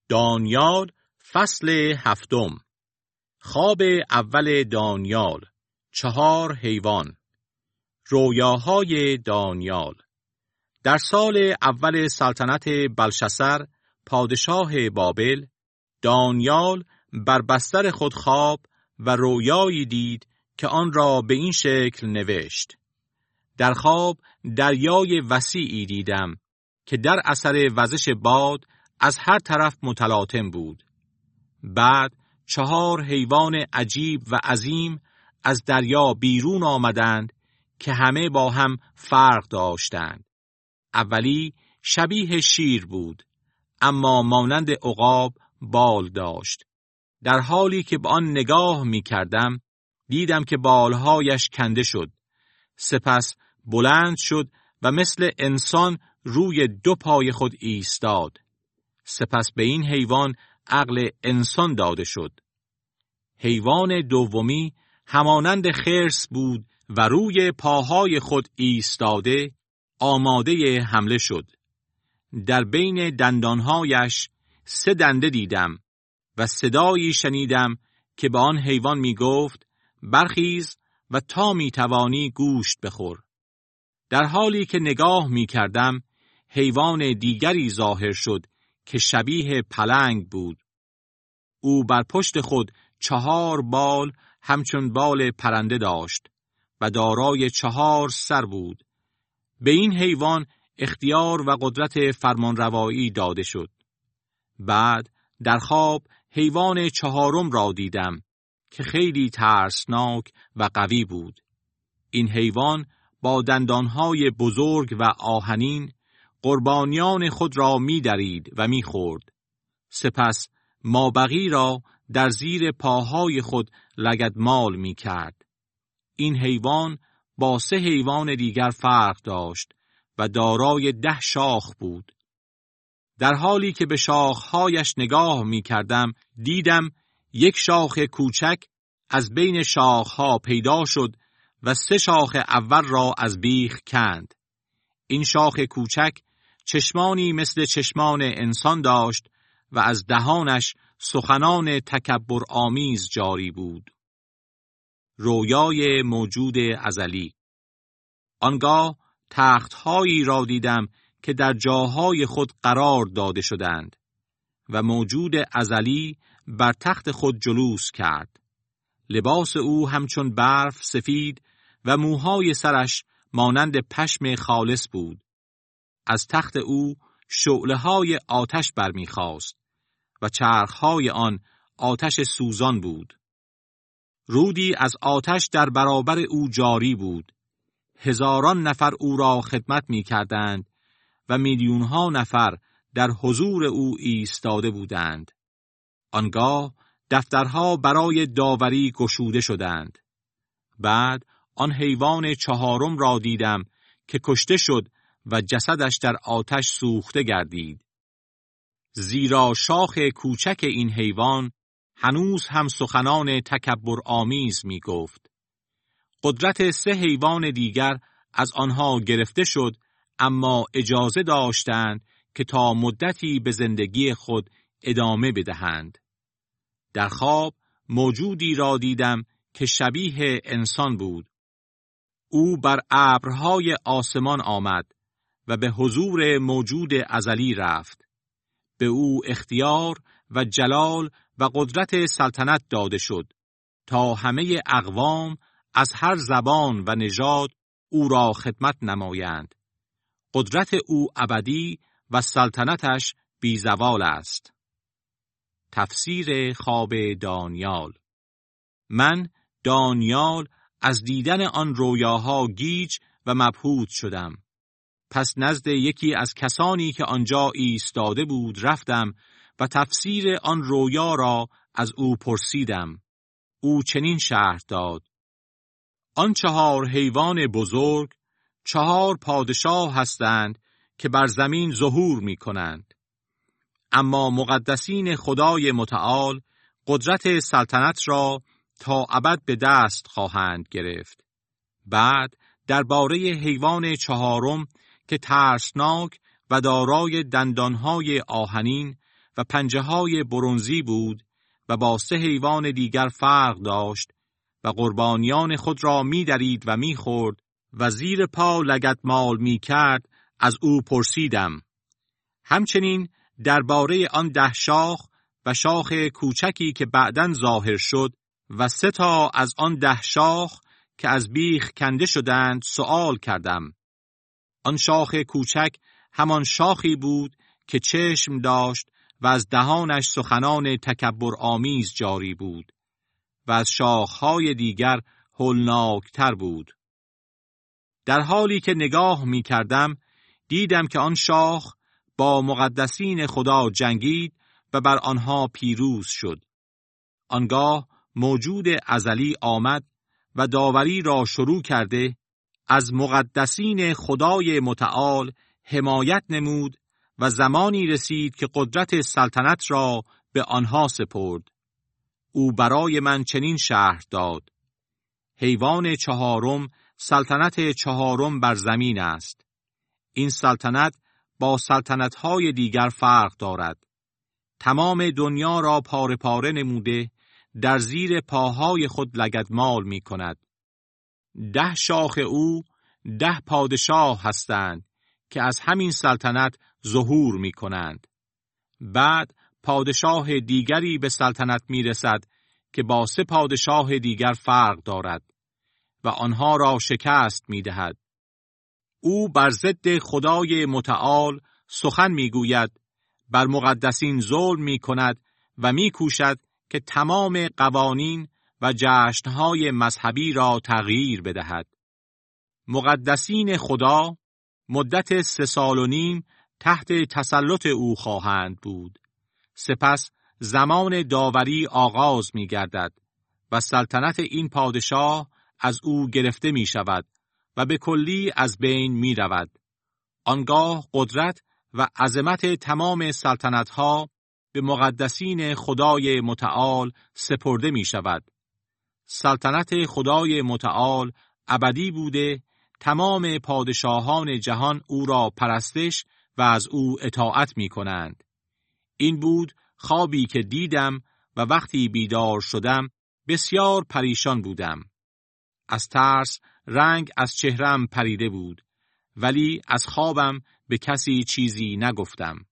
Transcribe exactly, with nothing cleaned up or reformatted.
دانیال فصل هفتم. خواب اول دانیال. چهار حیوان. رویاهای دانیال. در سال اول سلطنت بلشسر پادشاه بابل، دانیال بر بستر خود خواب و رویایی دید که آن را به این شکل نوشت: در خواب دریای وسیعی دیدم که در اثر وزش باد از هر طرف متلاطم بود. بعد چهار حیوان عجیب و عظیم از دریا بیرون آمدند که همه با هم فرق داشتند. اولی شبیه شیر بود، اما مانند عقاب بال داشت. در حالی که به آن نگاه می کردم، دیدم که بالهایش کنده شد. سپس بلند شد و مثل انسان روی دو پای خود ایستاد. سپس به این حیوان عقل انسان داده شد. حیوان دومی همانند خرس بود و روی پاهای خود ایستاده آماده حمله شد. در بین دندانهایش سه دنده دیدم و صدایی شنیدم که به آن حیوان می گفت: برخیز و تا می توانی گوشت بخور. در حالی که نگاه می کردم، حیوان دیگری ظاهر شد که شبیه پلنگ بود. او بر پشت خود چهار بال همچون بال پرنده داشت و دارای چهار سر بود. به این حیوان اختیار و قدرت فرمانروایی داده شد. بعد در خواب حیوان چهارم را دیدم که خیلی ترسناک و قوی بود. این حیوان با دندانهای بزرگ و آهنین قربانیان خود را می درید و می خورد. سپس مابقی را در زیر پاهای خود لگدمال می کرد. این حیوان با سه حیوان دیگر فرق داشت و دارای ده شاخ بود. در حالی که به شاخهایش نگاه می کردم، دیدم یک شاخ کوچک از بین شاخها پیدا شد و سه شاخ اول را از بیخ کند. این شاخ کوچک چشمانی مثل چشمان انسان داشت و از دهانش سخنان تکبر آمیز جاری بود. رویای موجود ازلی. آنگاه تخت‌هایی را دیدم که در جاهای خود قرار داده شدند و موجود ازلی بر تخت خود جلوس کرد. لباس او همچون برف سفید و موهای سرش مانند پشم خالص بود. از تخت او شعله‌های آتش برمیخاست و چرخ‌های آن آتش سوزان بود. رودی از آتش در برابر او جاری بود. هزاران نفر او را خدمت می‌کردند و میلیون‌ها نفر در حضور او ایستاده بودند. آنگاه دفترها برای داوری گشوده شدند. بعد آن حیوان چهارم را دیدم که کشته شد و جسدش در آتش سوخته گردید. زیرا شاخ کوچک این حیوان هنوز هم سخنان تکبر آمیز می گفت. قدرت سه حیوان دیگر از آنها گرفته شد، اما اجازه داشتند که تا مدتی به زندگی خود ادامه بدهند. در خواب موجودی را دیدم که شبیه انسان بود. او بر ابرهای آسمان آمد و به حضور موجود ازلی رفت. به او اختیار و جلال و قدرت سلطنت داده شد تا همه اقوام از هر زبان و نژاد او را خدمت نمایند. قدرت او ابدی و سلطنتش بی زوال است. تفسیر خواب دانیال. من دانیال از دیدن آن رویاها گیج و مبهوت شدم. پس نزد یکی از کسانی که آنجا ایستاده بود رفتم و تفسیر آن رویا را از او پرسیدم. او چنین شرح داد: آن چهار حیوان بزرگ چهار پادشاه هستند که بر زمین ظهور می کنند. اما مقدسین خدای متعال قدرت سلطنت را تا ابد به دست خواهند گرفت. بعد درباره حیوان چهارم که ترسناک و دارای دندانهای آهنین و پنجه های برنزی بود و با سه حیوان دیگر فرق داشت و قربانیان خود را می درید و می خورد و زیر پا لگدمال می کرد. از او پرسیدم. همچنین درباره آن ده شاخ و شاخ کوچکی که بعداً ظاهر شد و سه تا از آن ده شاخ که از بیخ کنده شدند سؤال کردم. آن شاخ کوچک همان شاخی بود که چشم داشت و از دهانش سخنان تکبر آمیز جاری بود و از شاخهای دیگر هولناکتر بود. در حالی که نگاه می کردم دیدم که آن شاخ با مقدسین خدا جنگید و بر آنها پیروز شد. آنگاه موجود ازلی آمد و داوری را شروع کرده از مقدسین خدای متعال حمایت نمود و زمانی رسید که قدرت سلطنت را به آنها سپرد. او برای من چنین شرح داد: حیوان چهارم سلطنت چهارم بر زمین است. این سلطنت با سلطنت‌های دیگر فرق دارد. تمام دنیا را پاره پاره نموده در زیر پاهای خود لگدمال می کند. ده شاخ او ده پادشاه هستند که از همین سلطنت ظهور می کنند. بعد پادشاه دیگری به سلطنت می رسد که با سه پادشاه دیگر فرق دارد و آنها را شکست می دهد. او بر ضد خدای متعال سخن می گوید، بر مقدسین ظلم می کند و می کوشد که تمام قوانین و جشنهای مذهبی را تغییر بدهد. مقدسین خدا مدت سه سال و نیم تحت تسلط او خواهند بود. سپس زمان داوری آغاز می گردد و سلطنت این پادشاه از او گرفته می شود و به کلی از بین می رود. آنگاه قدرت و عظمت تمام سلطنتها به مقدسین خدای متعال سپرده می شود. سلطنت خدای متعال ابدی بوده، تمام پادشاهان جهان او را پرستش و از او اطاعت می کنند. این بود خوابی که دیدم و وقتی بیدار شدم بسیار پریشان بودم. از ترس رنگ از چهرم پریده بود، ولی از خوابم به کسی چیزی نگفتم.